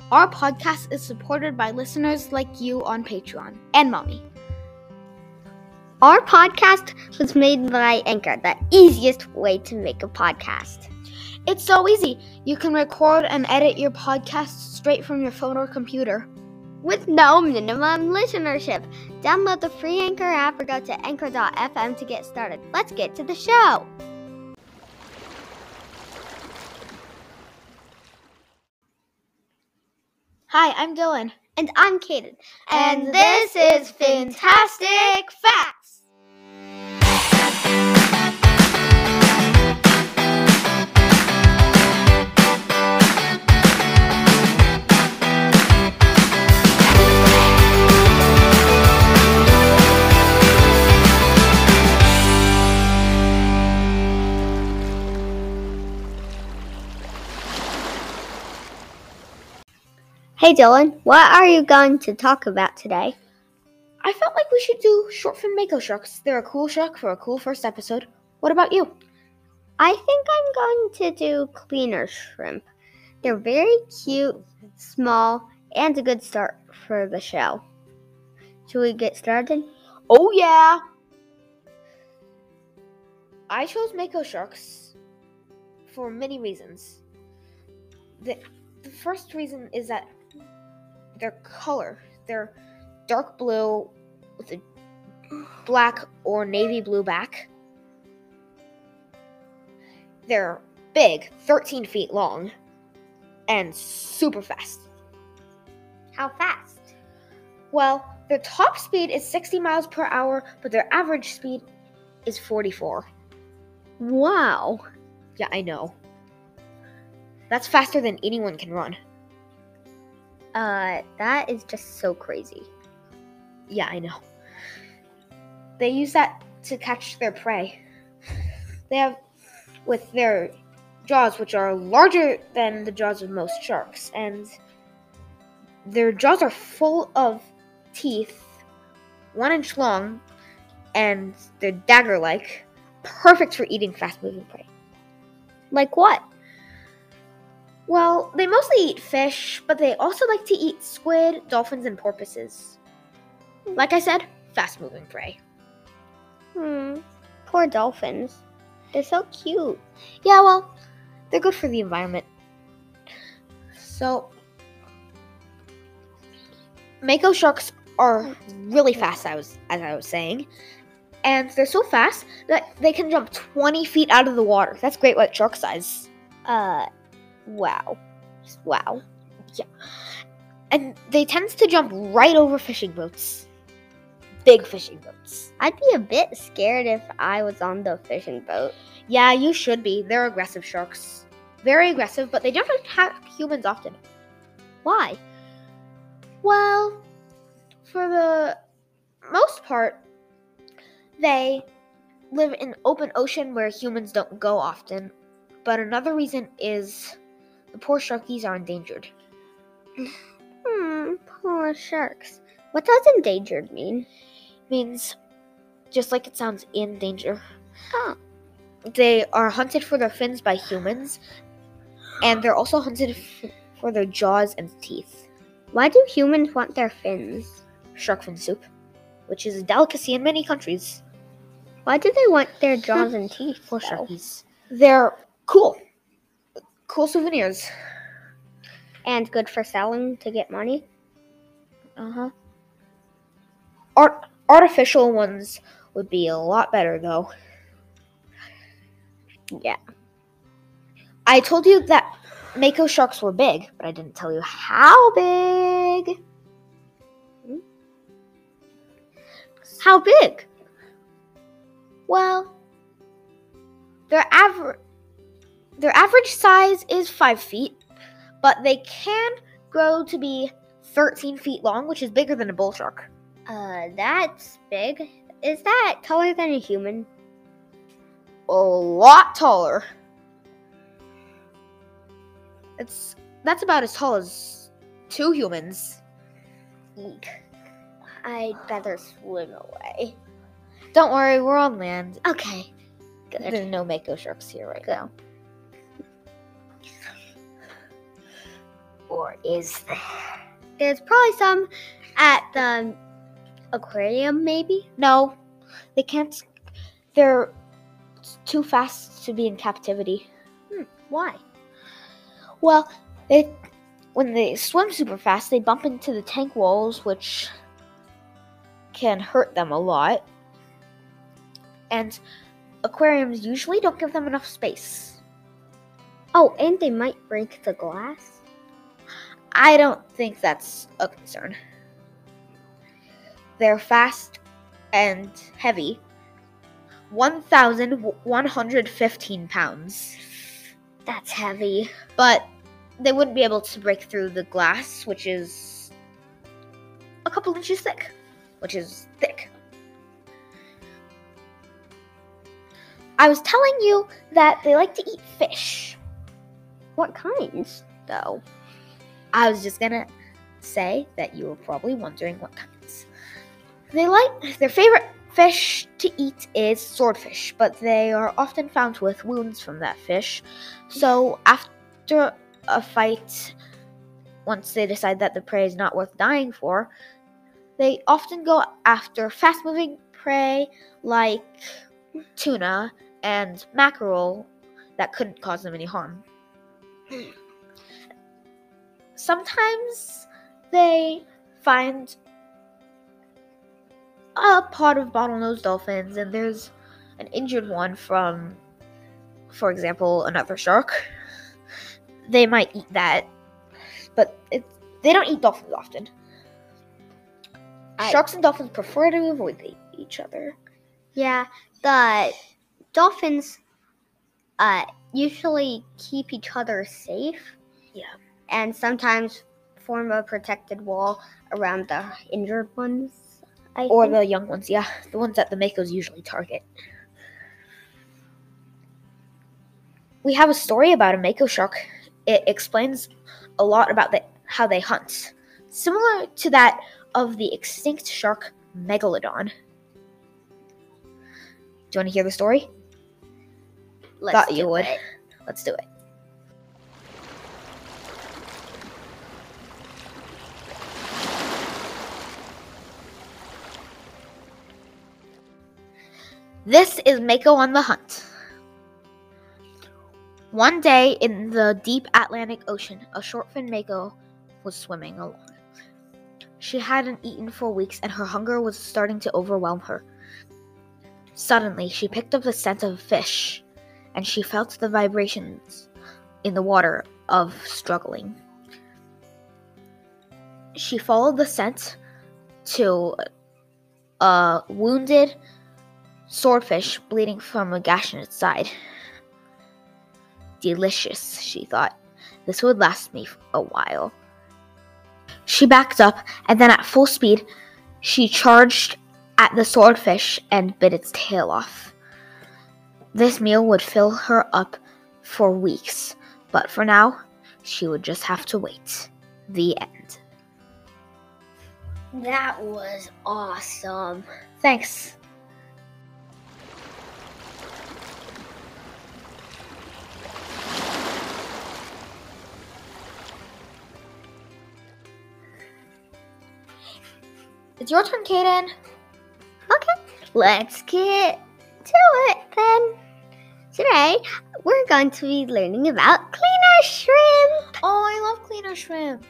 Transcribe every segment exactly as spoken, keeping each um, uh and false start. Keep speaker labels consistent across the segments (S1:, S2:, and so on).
S1: Our podcast is supported by listeners like you on Patreon and Mommy.
S2: Our podcast was made by Anchor, the easiest way to make a podcast.
S1: It's so easy. You can record and edit your podcast straight from your phone or computer.
S2: With no minimum listenership. Download the free Anchor app or go to anchor dot f m to get started. Let's get to the show.
S1: Hi, I'm Dylan.
S2: And I'm Kaden.
S1: And this is Fantastic Facts.
S2: Hey Dylan, what are you going to talk about today?
S1: I felt like we should do short fin mako sharks. They're a cool shark for a cool first episode. What about you?
S2: I think I'm going to do cleaner shrimp. They're very cute, small, and a good start for the show. Should we get started?
S1: Oh yeah! I chose mako sharks for many reasons. The, the first reason is that their color. They're dark blue with a black or navy blue back. They're big, thirteen feet long, and super fast.
S2: How fast?
S1: Well, their top speed is sixty miles per hour, but their average speed is forty-four.
S2: Wow.
S1: Yeah, I know. That's faster than anyone can run.
S2: Uh, that is just so crazy.
S1: Yeah, I know. They use that to catch their prey. They have, with their jaws, which are larger than the jaws of most sharks, and their jaws are full of teeth, one inch long, and they're dagger-like, perfect for eating fast-moving prey.
S2: Like what?
S1: Well, they mostly eat fish, but they also like to eat squid, dolphins, and porpoises. Like I said, fast-moving prey.
S2: Hmm, poor dolphins. They're so cute.
S1: Yeah, well, they're good for the environment. So, mako sharks are really fast, I was, as I was saying. And they're so fast that they can jump twenty feet out of the water. That's great white shark size.
S2: Uh, wow. Wow.
S1: Yeah. And they tend to jump right over fishing boats. Big fishing boats.
S2: I'd be a bit scared if I was on the fishing boat.
S1: Yeah, you should be. They're aggressive sharks. Very aggressive, but they don't attack humans often.
S2: Why?
S1: Well, for the most part, they live in open ocean where humans don't go often. But another reason is the poor sharkies are endangered.
S2: Hmm, poor sharks. What does endangered mean?
S1: Means, just like it sounds, in danger.
S2: Oh.
S1: They are hunted for their fins by humans, and they're also hunted f- for their jaws and teeth.
S2: Why do humans want their fins?
S1: Shark fin soup, which is a delicacy in many countries.
S2: Why do they want their jaws and teeth?
S1: Poor
S2: though?
S1: sharkies. They're cool. Cool souvenirs.
S2: And good for selling to get money?
S1: Uh-huh. Art- artificial ones would be a lot better, though.
S2: Yeah.
S1: I told you that mako sharks were big, but I didn't tell you how big.
S2: Hmm? How big?
S1: Well, their average their average size is five feet, but they can grow to be thirteen feet long, which is bigger than a bull shark.
S2: Uh, that's big. Is that taller than a human?
S1: A lot taller. It's that's about as tall as two humans.
S2: Eek. I'd better swim away.
S1: Don't worry, we're on land.
S2: Okay. Good.
S1: There's no mako sharks here right
S2: Good.
S1: now.
S2: Or is there? There's probably some at the aquarium, maybe?
S1: No, they can't. They're too fast to be in captivity.
S2: Hmm, why?
S1: Well, they when they swim super fast, they bump into the tank walls, which can hurt them a lot. And aquariums usually don't give them enough space.
S2: Oh, and they might break the glass?
S1: I don't think that's a concern. They're fast and heavy. one thousand one hundred fifteen pounds.
S2: That's heavy.
S1: But they wouldn't be able to break through the glass, which is a couple inches thick. Which is thick. I was telling you that they like to eat fish.
S2: What kinds, though?
S1: I was just gonna say that you were probably wondering what kinds. They like their favorite fish to eat is swordfish, but they are often found with wounds from that fish. So after a fight, once they decide that the prey is not worth dying for, they often go after fast-moving prey like tuna and mackerel that couldn't cause them any harm. Sometimes they find a pod of bottlenose dolphins, and there's an injured one from, for example, another shark. They might eat that, but it, they don't eat dolphins often.
S2: I,
S1: Sharks and dolphins prefer to avoid each other.
S2: Yeah, the dolphins uh, usually keep each other safe.
S1: Yeah.
S2: And sometimes form a protected wall around the injured ones. I
S1: or
S2: think.
S1: the young ones, yeah. The ones that the Makos usually target. We have a story about a Mako shark. It explains a lot about the, how they hunt. Similar to that of the extinct shark Megalodon. Do you want to hear the story?
S2: Let's
S1: Thought you
S2: do
S1: would.
S2: it.
S1: Let's do it. This is Mako on the hunt. One day in the deep Atlantic Ocean, a short-finned Mako was swimming along. She hadn't eaten for weeks, and her hunger was starting to overwhelm her. Suddenly, she picked up the scent of fish, and she felt the vibrations in the water of struggling. She followed the scent to a wounded swordfish bleeding from a gash in its side. Delicious, she thought. This would last me a while. She backed up, and then at full speed, she charged at the swordfish and bit its tail off. This meal would fill her up for weeks, but for now, she would just have to wait. The end.
S2: That was awesome.
S1: Thanks. It's your turn, Kaden.
S2: Okay, let's get to it then. Today, we're going to be learning about cleaner shrimp.
S1: Oh, I love cleaner shrimp.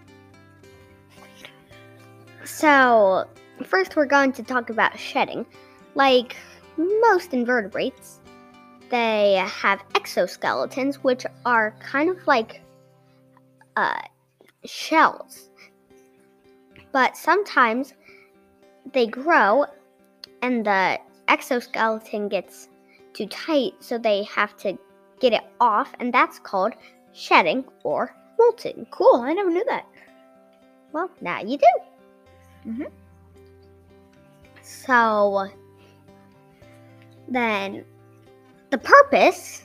S2: So, first we're going to talk about shedding. Like most invertebrates, they have exoskeletons, which are kind of like uh, shells. But sometimes they grow and the exoskeleton gets too tight, so they have to get it off, and that's called shedding or molting.
S1: Cool, I never knew that.
S2: Well, now you do.
S1: Mm-hmm.
S2: So, then the purpose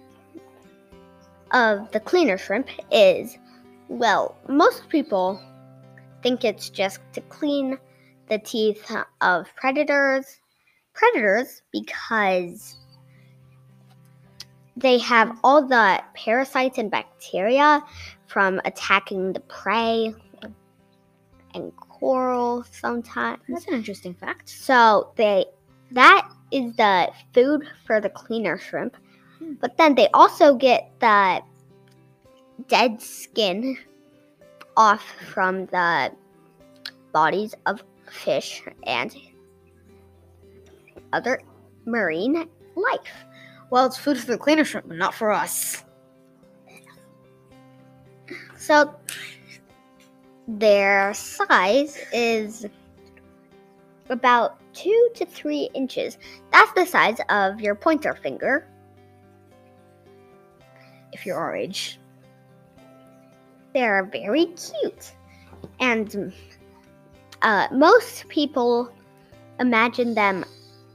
S2: of the cleaner shrimp is, well, most people think it's just to clean the teeth of predators. Predators because they have all the parasites and bacteria from attacking the prey and coral sometimes.
S1: That's an interesting fact.
S2: So they that is the food for the cleaner shrimp.
S1: Hmm.
S2: But then they also get the dead skin off from the bodies of fish and other marine life.
S1: Well, it's food for the cleaner shrimp, but not for us.
S2: So their size is about two to three inches. That's the size of your pointer finger.
S1: If you're our age.
S2: They're very cute. And uh, most people imagine them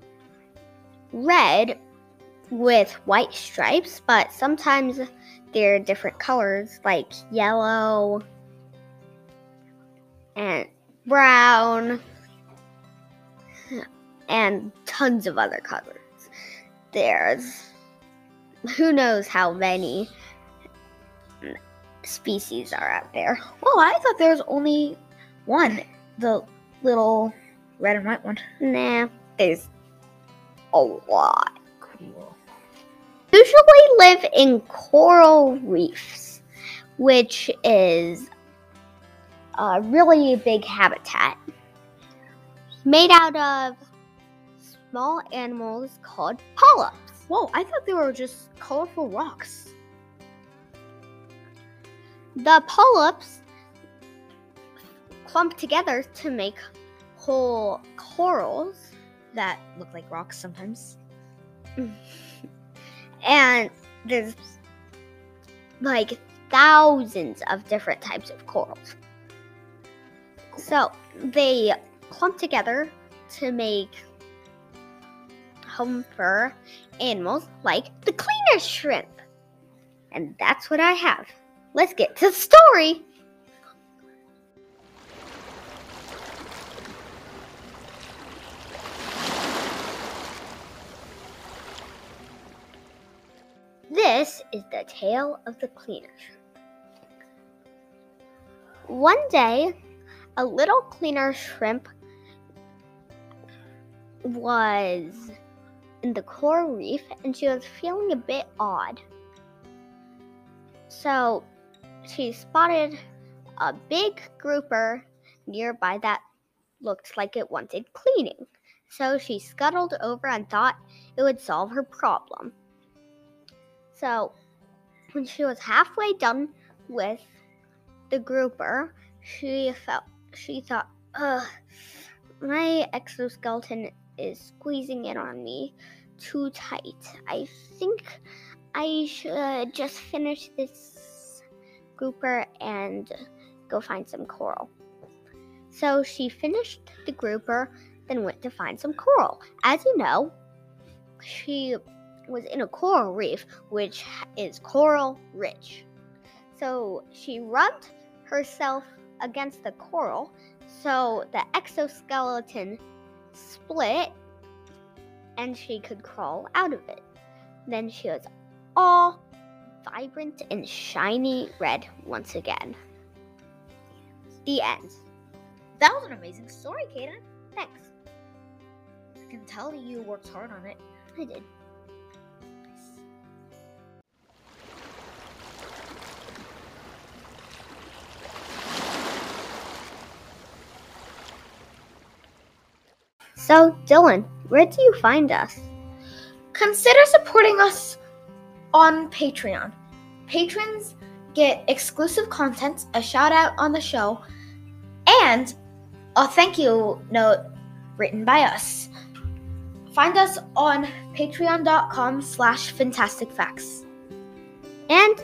S2: red with white stripes, but sometimes they're different colors like yellow and brown and tons of other colors. There's who knows how many species are out there.
S1: Oh, I thought there was only one. The little red and white one.
S2: Nah, there's a lot.
S1: Cool.
S2: Usually live in coral reefs, which is a really big habitat made out of small animals called polyps.
S1: Whoa, I thought they were just colorful rocks.
S2: The polyps clump together to make whole corals
S1: That look like rocks sometimes.
S2: and there's like thousands of different types of corals. So they clump together to make home for animals like the cleaner shrimp. And that's what I have. Let's get to the story. This is the tale of the cleaner shrimp. One day, a little cleaner shrimp was in the coral reef and she was feeling a bit odd. So she spotted a big grouper nearby that looked like it wanted cleaning. So she scuttled over and thought it would solve her problem. So when she was halfway done with the grouper, she felt she thought, ugh, my exoskeleton is squeezing in on me too tight. I think I should just finish this grouper and go find some coral. So she finished the grouper, then went to find some coral. As you know, she was in a coral reef, which is coral rich. So she rubbed herself against the coral, so the exoskeleton split and she could crawl out of it. Then she was all vibrant and shiny red once again. The end.
S1: That was an amazing story, Kaden.
S2: Thanks.
S1: I can tell you worked hard on it.
S2: I did. So, Dylan, where do you find us?
S1: Consider supporting us on Patreon. Patrons get exclusive content, a shout out on the show, and a thank you note written by us. Find us on patreon.com slash fantastic facts.
S2: And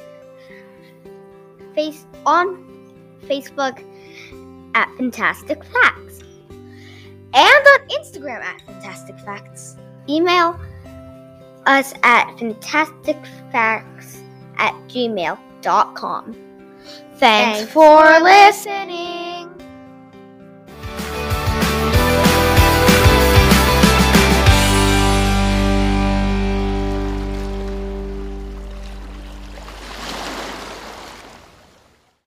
S2: face on Facebook at Fantastic Facts.
S1: And on Instagram at Fantastic Facts.
S2: Email us at fantasticfacts at gmail dot com.
S1: Thanks for listening.